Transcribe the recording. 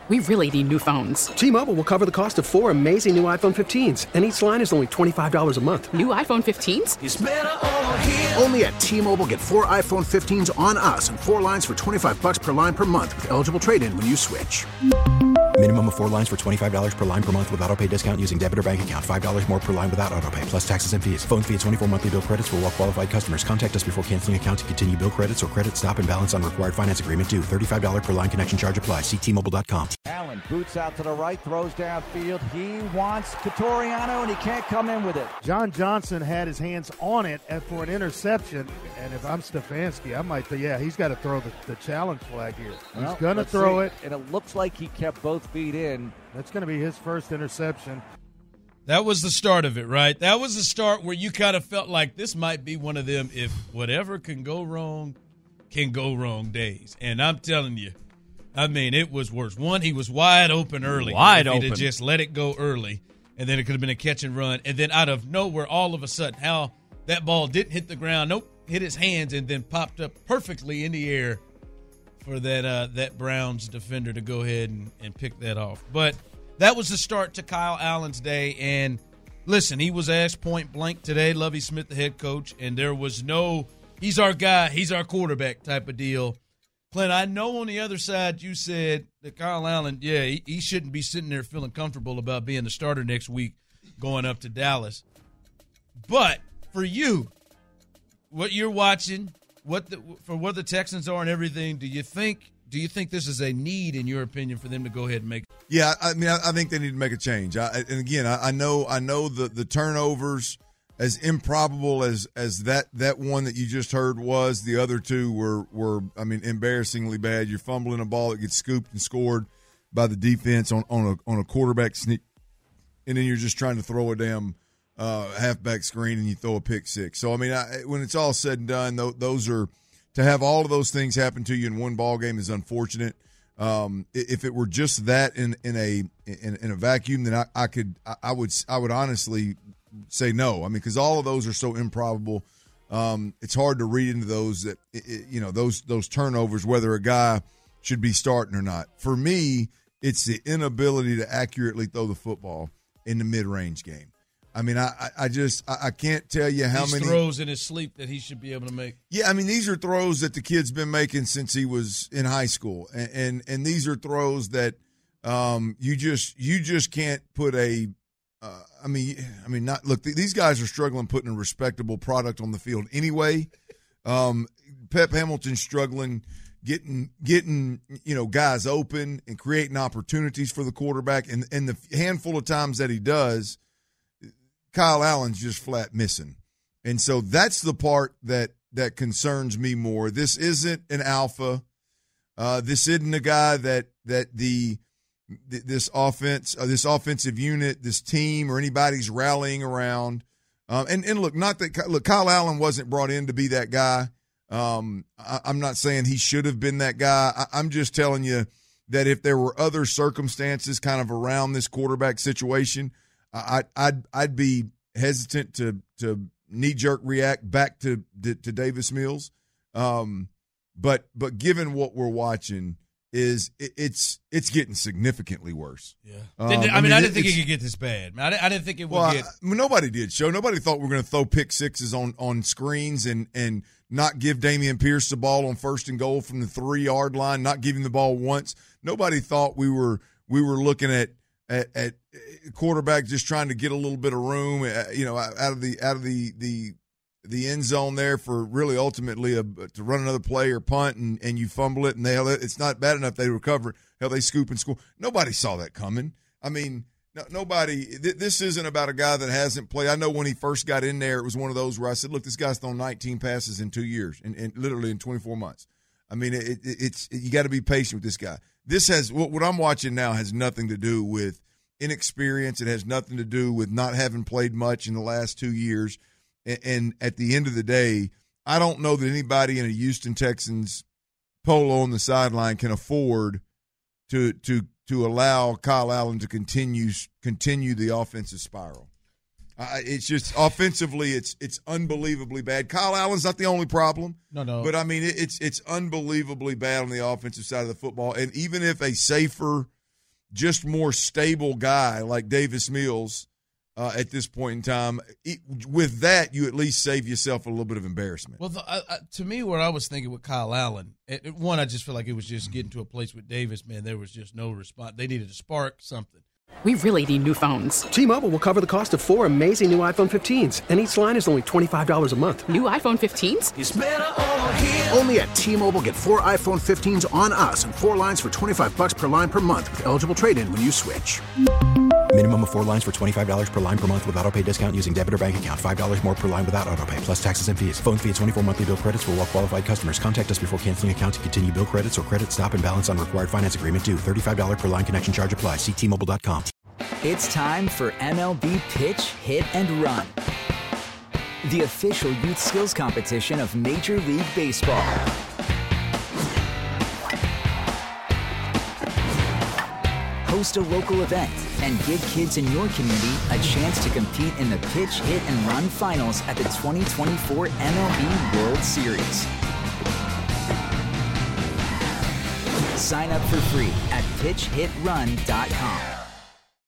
We really need new phones. T-Mobile will cover the cost of 4 amazing new iPhone 15s, and each line is only $25 a month. New iPhone 15s? It's better over here. Only at T-Mobile, get 4 iPhone 15s on us and 4 lines for $25 per line per month with eligible trade-in when you switch. Minimum of 4 lines for $25 per line per month with autopay discount using debit or bank account. $5 more per line without autopay, plus taxes and fees. Phone fee at 24 monthly bill credits for well-qualified customers. Contact us before canceling account to continue bill credits or credit stop and balance on required finance agreement due. $35 per line connection charge applies. See T-Mobile.com. Allen boots out to the right, throws downfield. He wants Catoriano, and he can't come in with it. John Johnson had his hands on it for an interception, and if I'm Stefanski, I might think, he's got to throw the challenge flag here. He's going to throw it. And it looks like he kept both feet in. That's going to be his first interception. That was the start of it, right? That was the start where you kind of felt like this might be one of them if whatever can go wrong days. And I'm telling you, I mean, it was worse. One, he was wide open early. Wide open. He'd open. just let it go early, and then it could have been a catch and run. And then out of nowhere, all of a sudden, how that ball didn't hit the ground. Nope, hit his hands and then popped up perfectly in the air for that Browns defender to go ahead and pick that off. But that was the start to Kyle Allen's day. And listen, he was asked point blank today, Lovie Smith, the head coach, and there was no, he's our guy, he's our quarterback type of deal. Clint, I know on the other side you said that Kyle Allen, he shouldn't be sitting there feeling comfortable about being the starter next week going up to Dallas. But for you, what you're watching, what the Texans are and everything, do you think this is a need, in your opinion, for them to go ahead and make? Yeah, I mean, I think they need to make a change. I know the turnovers, as improbable as that one that you just heard was, the other two were embarrassingly bad. You're fumbling a ball that gets scooped and scored by the defense on a quarterback sneak, and then you're just trying to throw a damn halfback screen and you throw a pick six. So I mean, when it's all said and done, those are, to have all of those things happen to you in one ball game is unfortunate. If it were just that in a vacuum, then I would honestly say no. I mean, because all of those are so improbable. It's hard to read into those those turnovers, whether a guy should be starting or not. For me, it's the inability to accurately throw the football in the mid-range game. I mean, I can't tell you how many throws in his sleep that he should be able to make. Yeah, I mean, these are throws that the kid's been making since he was in high school, and these are throws that you just can't put a. These guys are struggling putting a respectable product on the field anyway. Pep Hamilton's struggling getting guys open and creating opportunities for the quarterback, and the handful of times that he does, Kyle Allen's just flat missing. And so that's the part that concerns me more. This isn't an alpha. This isn't a guy that this offense, this offensive unit, this team, or anybody's rallying around. And look, Kyle Allen wasn't brought in to be that guy. I'm not saying he should have been that guy. I'm just telling you that if there were other circumstances kind of around this quarterback situation, I'd be hesitant to knee-jerk react back to Davis Mills. But given what we're watching, it's getting significantly worse. Yeah. I didn't think it could get this bad. I didn't think it would get. Nobody did. Nobody thought we were going to throw pick sixes on screens and not give Dameon Pierce the ball on 1st and goal from the 3-yard line, not give him the ball once. Nobody thought we were looking at quarterback just trying to get a little bit of room, out of the end zone there for really ultimately to run another play or punt and you fumble it and it's not bad enough they recover it. Hell, they scoop and score. Nobody saw that coming. I mean, nobody. This isn't about a guy that hasn't played. I know when he first got in there, it was one of those where I said, "Look, this guy's thrown 19 passes in 2 years, and literally in 24 months." I mean, it's you got to be patient with this guy. This has what I'm watching now has nothing to do with inexperience. It has nothing to do with not having played much in the last 2 years. And at the end of the day, I don't know that anybody in a Houston Texans polo on the sideline can afford to allow Kyle Allen to continue the offensive spiral. It's just offensively, it's unbelievably bad. Kyle Allen's not the only problem. No. But I mean, it's unbelievably bad on the offensive side of the football. And even if a safer just more stable guy like Davis Mills at this point in time, with that, you at least save yourself a little bit of embarrassment. Well, to me, what I was thinking with Kyle Allen, one, I just feel like it was just getting to a place with Davis, man, there was just no response. They needed to spark something. We really need new phones. T-Mobile will cover the cost of 4 amazing new iPhone 15s, and each line is only $25 a month. New iPhone 15s? It's better over here. Only at T-Mobile, get 4 iPhone 15s on us and 4 lines for $25 per line per month with eligible trade-in when you switch. Minimum of 4 lines for $25 per line per month with autopay discount using debit or bank account. $5 more per line without autopay, plus taxes and fees. Phone fee at 24 monthly bill credits for well-qualified customers. Contact us before canceling account to continue bill credits or credit stop and balance on required finance agreement due. $35 per line connection charge applies. See T-Mobile.com. It's time for MLB Pitch, Hit, and Run, the official youth skills competition of Major League Baseball. Host a local event and give kids in your community a chance to compete in the Pitch, Hit, and Run finals at the 2024 MLB World Series. Sign up for free at pitchhitrun.com.